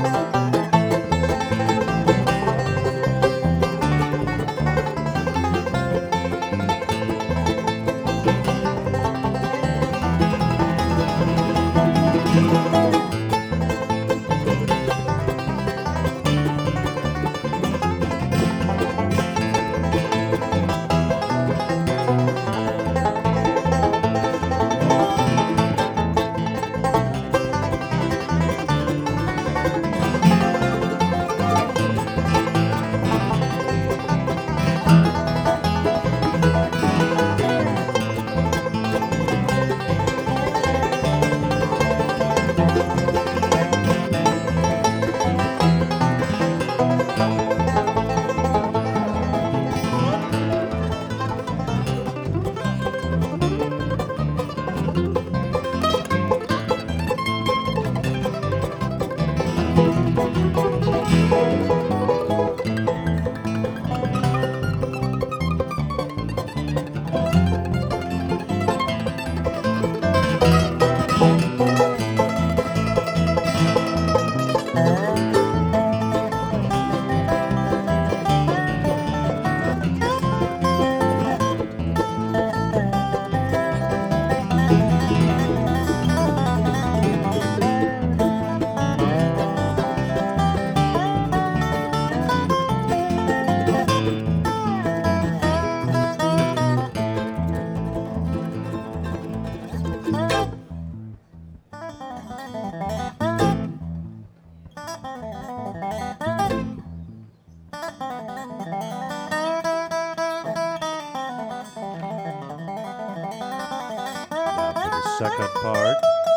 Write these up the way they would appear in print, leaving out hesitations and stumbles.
Second part.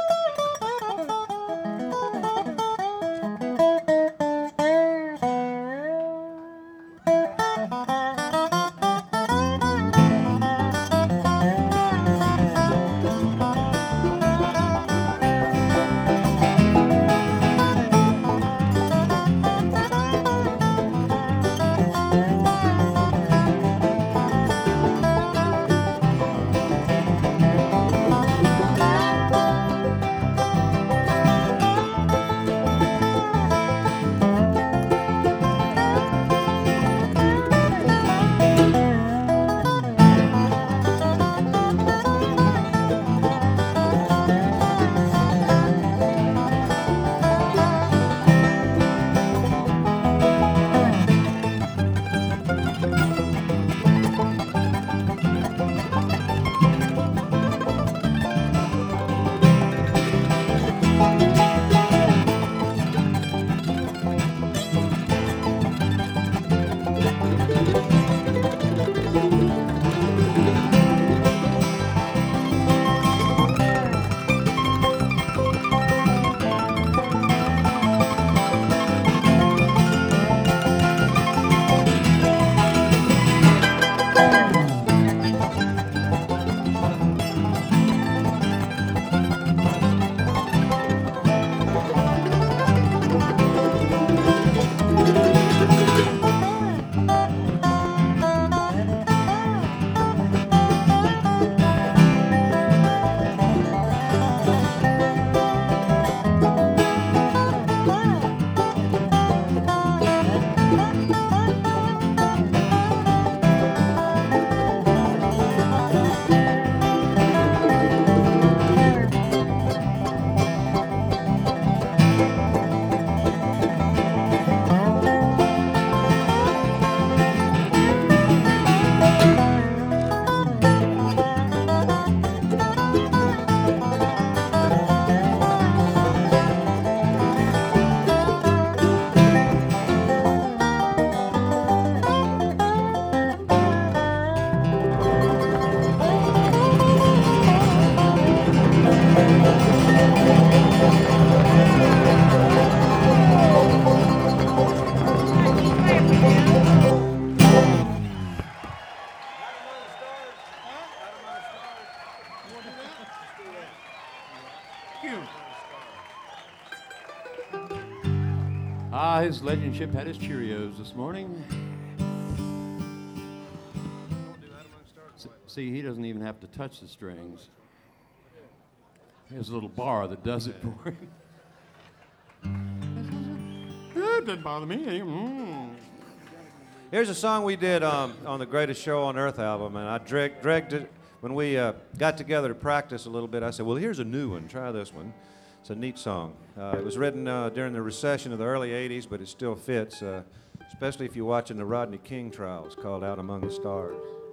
His legendship had his Cheerios this morning. See, he doesn't even have to touch the strings. There's a little bar that does it for him. That doesn't bother me. Here's a song we did on the Greatest Show on Earth album, and I dragged it when we got together to practice a little bit. I said, well, here's a new one. Try this one. It's a neat song. It was written during the recession of the early 80s, but it still fits, especially if you're watching the Rodney King trials, called Out Among the Stars.